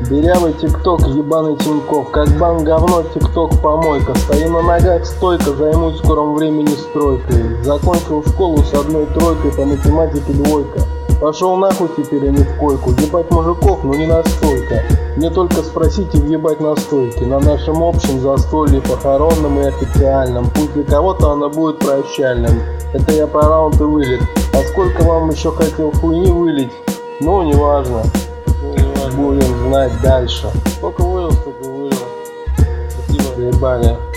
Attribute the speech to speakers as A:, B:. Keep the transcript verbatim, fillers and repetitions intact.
A: Дырявый тикток, ебаный Тиньков, как бан говно, тикток помойка. Стою на ногах стойко, займусь в скором времени стройкой. Закончил школу с одной тройкой, по математике двойка. Пошел нахуй теперь, а не в койку. Ебать мужиков, но не настолько. Мне только спросите въебать на стойке. На нашем общем застолье, похоронном и официальном. Пусть для кого-то оно будет прощальным. Это я про раунд и вылет. А сколько вам еще хотел хуйни вылить? Ну, неважно. Будем знать дальше.
B: Сколько вылил, столько вылил. Спасибо.
A: Ебали.